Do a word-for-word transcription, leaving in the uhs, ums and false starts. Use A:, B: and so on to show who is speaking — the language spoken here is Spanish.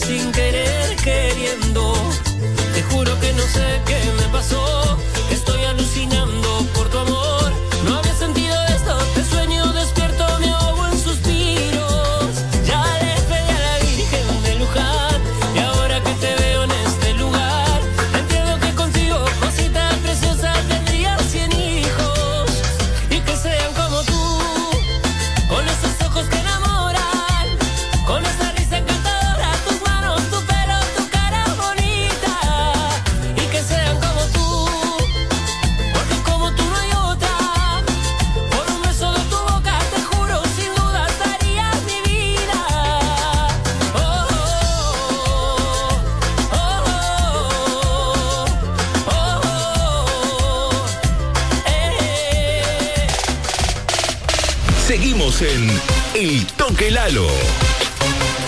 A: sin querer queriendo. Te juro que no sé qué me pasó. Estoy alucinando por tu amor. No había sentido esto. Te sueño despierto, me ahogo en suspiros. Ya le pedí a la Virgen de Luján. Y ahora que te veo en este lugar, entiendo que contigo, cosita preciosa, tendría cien hijos. Y que sean como tú, con esos ojos que enamoran, con esa risa encantadora, tus manos, tu pelo, tu cara bonita. Y que sean como tú, porque como tú no hay otra. Por un beso de tu boca, te juro, sin duda daría mi vida. Oh, oh, oh, oh, oh, eh.
B: Seguimos en El Toque Lalo.